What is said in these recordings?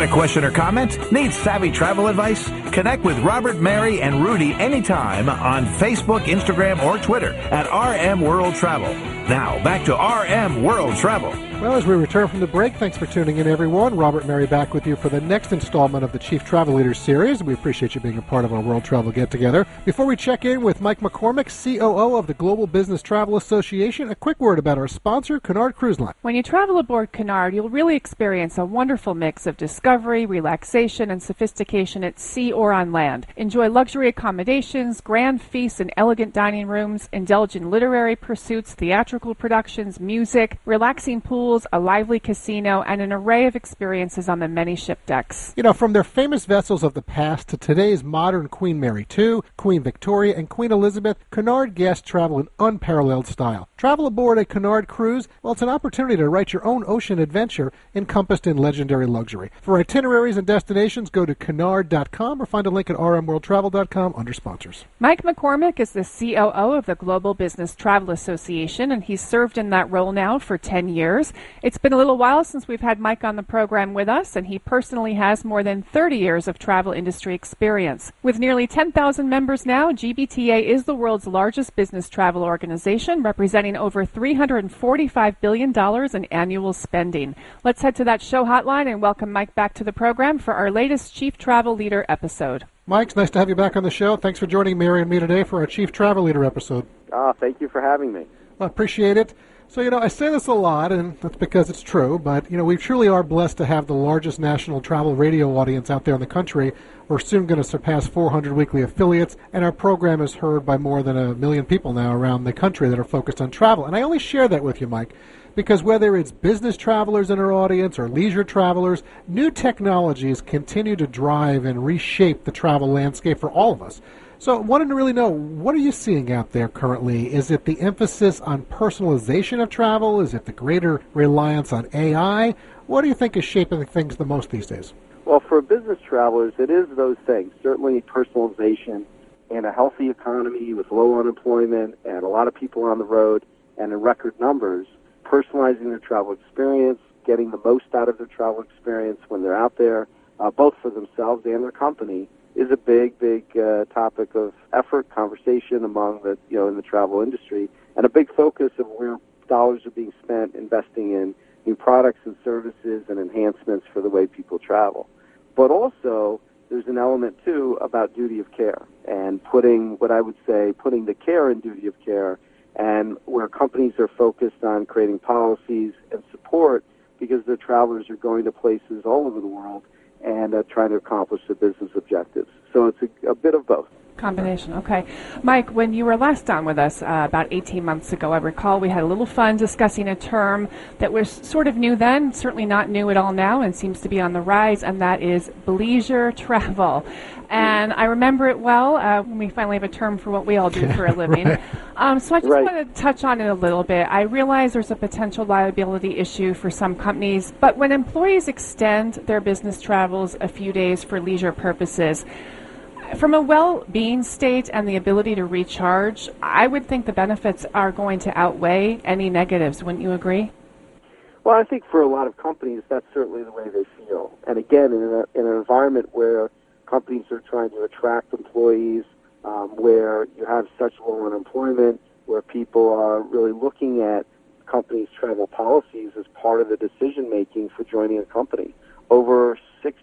question or comment? Need savvy travel advice? Connect with Robert, Mary, and Rudy anytime on Facebook, Instagram, or Twitter at RM World Travel. Now, back to RM World Travel. Well, as we return from the break, thanks for tuning in, everyone. Robert Mary back with you for the next installment of the Chief Travel Leaders Series. We appreciate you being a part of our World Travel Get-Together. Before we check in with Mike McCormick, COO of the Global Business Travel Association, a quick word about our sponsor, Cunard Cruise Line. When you travel aboard Cunard, you'll really experience a wonderful mix of discovery, relaxation, and sophistication at sea or on land. Enjoy luxury accommodations, grand feasts and elegant dining rooms, indulge in literary pursuits, theatrical productions, music, relaxing pools, a lively casino, and an array of experiences on the many ship decks. You know, from their famous vessels of the past to today's modern Queen Mary II, Queen Victoria, and Queen Elizabeth, Cunard guests travel in unparalleled style. Travel aboard a Cunard cruise, well, it's an opportunity to write your own ocean adventure encompassed in legendary luxury. For itineraries and destinations, go to Cunard.com or find a link at rmworldtravel.com under sponsors. Mike McCormick is the COO of the Global Business Travel Association, and he's served in that role now for 10 years. It's been a little while since we've had Mike on the program with us, and he personally has more than 30 years of travel industry experience. With nearly 10,000 members now, GBTA is the world's largest business travel organization, representing over $345 billion in annual spending. Let's head to that show hotline and welcome Mike back to the program for our latest Chief Travel Leader episode. Mike, it's nice to have you back on the show. Thanks for joining Mary and me today for our Chief Travel Leader episode. Thank you for having me. Well, I appreciate it. So, I say this a lot, and that's because it's true, but, we truly are blessed to have the largest national travel radio audience out there in the country. We're soon going to surpass 400 weekly affiliates, and our program is heard by more than 1 million people now around the country that are focused on travel. And I only share that with you, Mike, because whether it's business travelers in our audience or leisure travelers, new technologies continue to drive and reshape the travel landscape for all of us. So I wanted to really know, what are you seeing out there currently? Is it the emphasis on personalization of travel? Is it the greater reliance on AI? What do you think is shaping things the most these days? Well, for business travelers, it is those things. Certainly personalization and a healthy economy with low unemployment and a lot of people on the road and in record numbers, personalizing their travel experience, getting the most out of their travel experience when they're out there, both for themselves and their company, is a big topic of effort, conversation among the in the travel industry, and a big focus of where dollars are being spent investing in new products and services and enhancements for the way people travel. But also, there's an element too about duty of care and putting the care in duty of care, and where companies are focused on creating policies and support because their travelers are going to places all over the world and trying to accomplish their business objectives. So it's a bit of both. Combination, okay. Mike, when you were last on with us about 18 months ago, I recall we had a little fun discussing a term that was sort of new then, certainly not new at all now, and seems to be on the rise, and that is leisure travel. And I remember it well when we finally have a term for what we all do for a living. So I just want to touch on it a little bit. I realize there's a potential liability issue for some companies, but when employees extend their business travels a few days for leisure purposes, from a well-being state and the ability to recharge, I would think the benefits are going to outweigh any negatives. Wouldn't you agree? Well, I think for a lot of companies, that's certainly the way they feel. And again, in an environment where companies are trying to attract employees, where you have such low unemployment, where people are really looking at companies' travel policies as part of the decision-making for joining a company. Over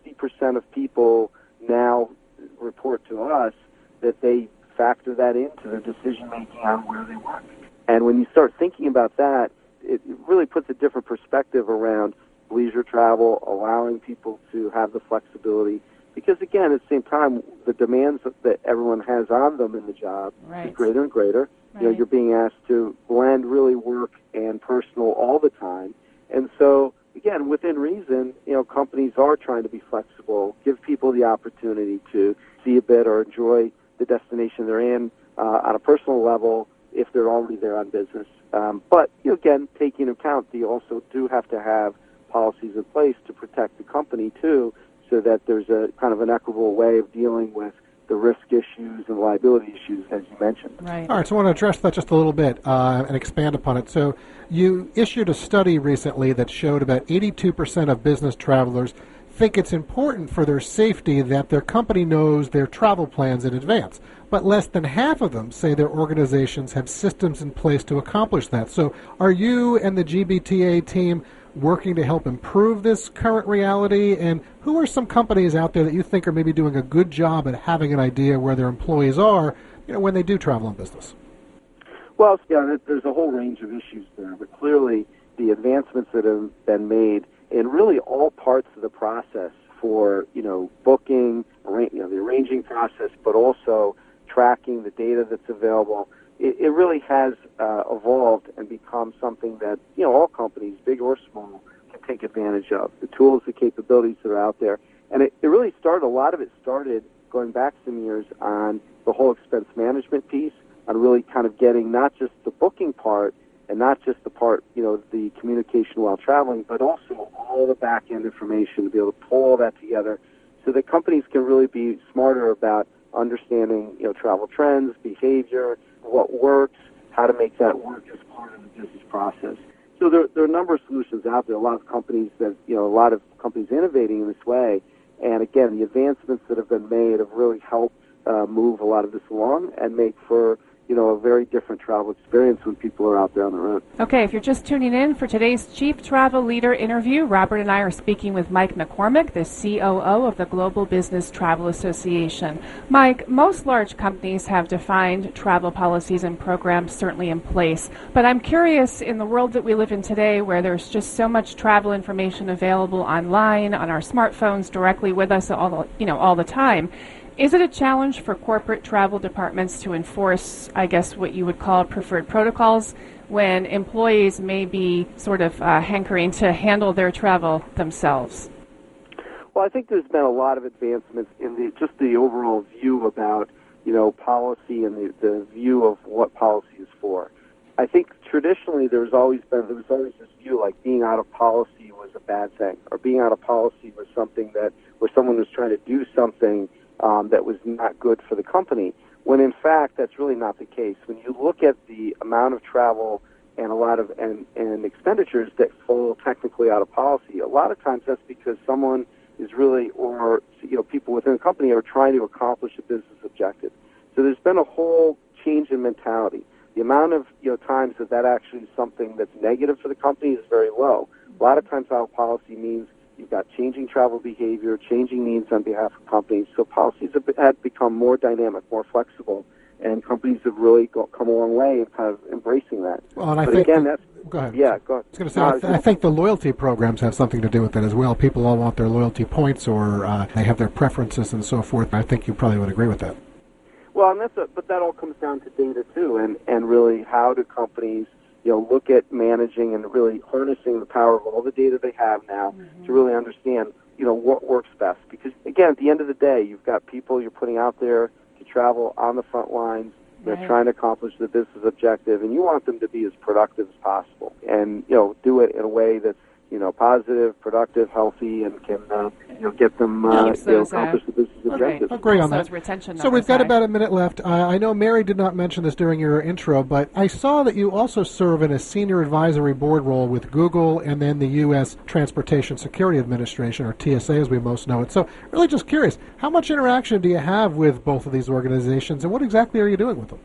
60% of people now report to us that they factor that into their decision-making on where they work. And when you start thinking about that, it really puts a different perspective around leisure travel, allowing people to have the flexibility. Because, again, at the same time, the demands that everyone has on them in the job is greater and greater. Right. You're being asked to blend really work and personal all the time. And so, again, within reason, companies are trying to be flexible, give people the opportunity to see a bit or enjoy the destination they're in on a personal level if they're already there on business. But, again, taking into account, you also do have to have policies in place to protect the company, too, so that there's a kind of an equitable way of dealing with the risk issues and liability issues, as you mentioned. Right. All right, so I want to address that just a little bit and expand upon it. So you issued a study recently that showed about 82% of business travelers think it's important for their safety that their company knows their travel plans in advance. But less than half of them say their organizations have systems in place to accomplish that. So are you and the GBTA team working to help improve this current reality? And who are some companies out there that you think are maybe doing a good job at having an idea where their employees are, when they do travel in business? Well, yeah, there's a whole range of issues there, but clearly the advancements that have been made in really all parts of the process for, booking, the arranging process, but also tracking the data that's available, it really has evolved and become something that, all companies, big or small, can take advantage of. The tools, the capabilities that are out there. And it really started, a lot of it started going back some years on the whole expense management piece, on really kind of getting not just the booking part and not just the part, the communication while traveling, but also all the back-end information to be able to pull all that together so that companies can really be smarter about understanding, travel trends, behavior, what works, how to make that work as part of the business process. So there are a number of solutions out there. A lot of companies innovating in this way. And again, the advancements that have been made have really helped move a lot of this along and make for a very different travel experience when people are out there on the road. Okay, if you're just tuning in for today's Chief Travel Leader interview, Robert and I are speaking with Mike McCormick, the COO of the Global Business Travel Association. Mike, most large companies have defined travel policies and programs certainly in place, but I'm curious, in the world that we live in today where there's just so much travel information available online, on our smartphones, directly with us all the time, is it a challenge for corporate travel departments to enforce, I guess, what you would call preferred protocols when employees may be sort of hankering to handle their travel themselves? Well, I think there's been a lot of advancements in just the overall view about, policy and the view of what policy is for. I think traditionally there was always this view like being out of policy was a bad thing, or being out of policy was something where someone was trying to do something that was not good for the company, when in fact that's really not the case. When you look at the amount of travel and a lot of and expenditures that fall technically out of policy, a lot of times that's because someone is really, or people within the company are trying to accomplish a business objective. So there's been a whole change in mentality. The amount of times that actually is something that's negative for the company is very low. A lot of times out of policy means you've got changing travel behavior, changing needs on behalf of companies. So policies have become more dynamic, more flexible, and companies have really come a long way in kind of embracing that. Well, and go ahead. Yeah, go ahead. I was going to say, I think the loyalty programs have something to do with it as well. People all want their loyalty points, or they have their preferences and so forth. I think you probably would agree with that. Well, but that all comes down to data too, and really how do companies look at managing and really harnessing the power of all the data they have now to really understand, what works best. Because, again, at the end of the day, you've got people you're putting out there to travel on the front lines, trying to accomplish the business objective, and you want them to be as productive as possible and, do it in a way that's, positive, productive, healthy, and can, get them, accomplish the business objective. Agree on that. So we've got about a minute left. I know Mary did not mention this during your intro, but I saw that you also serve in a senior advisory board role with Google and then the U.S. Transportation Security Administration, or TSA as we most know it. So really just curious, how much interaction do you have with both of these organizations, and what exactly are you doing with them?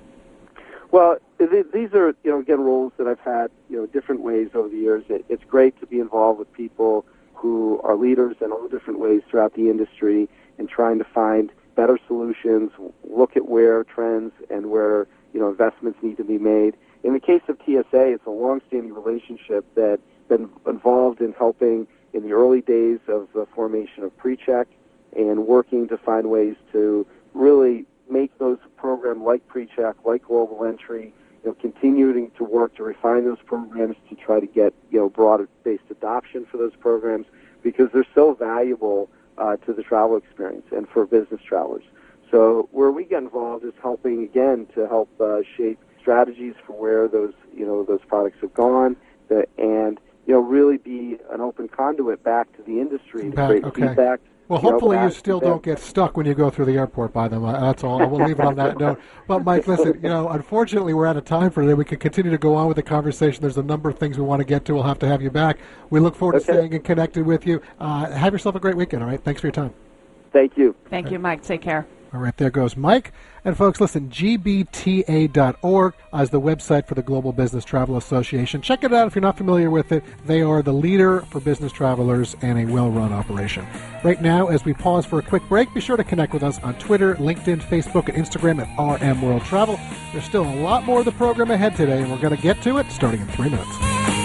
Well, these are, again, roles that I've had, different ways over the years. It's great to be involved with people who are leaders in all different ways throughout the industry and trying to find better solutions, look at where trends and where, investments need to be made. In the case of TSA, it's a long-standing relationship that's been involved in helping in the early days of the formation of PreCheck and working to find ways to really make those programs like PreCheck, like Global Entry, continuing to work to refine those programs to try to get, broader-based adoption for those programs because they're so valuable to the travel experience and for business travelers. So where we get involved is helping, again, to help shape strategies for where those products have gone and, really be an open conduit back to the industry to create feedback Well, hopefully you still don't get stuck when you go through the airport by them. That's all. We'll leave it on that note. But, Mike, listen, unfortunately we're out of time for today. We could continue to go on with the conversation. There's a number of things we want to get to. We'll have to have you back. We look forward to staying connected with you. Have yourself a great weekend, all right? Thanks for your time. Thank you. Thank you, Mike. Take care. All right, there goes Mike. And folks, listen, gbta.org is the website for the Global Business Travel Association. Check it out if you're not familiar with it. They are the leader for business travelers and a well-run operation. Right now, as we pause for a quick break, be sure to connect with us on Twitter, LinkedIn, Facebook, and Instagram at RM World Travel. There's still a lot more of the program ahead today, and we're going to get to it starting in 3 minutes.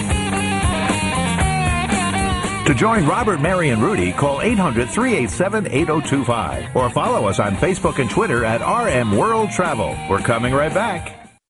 To join Robert, Mary, and Rudy, call 800-387-8025 or follow us on Facebook and Twitter at RM World Travel. We're coming right back.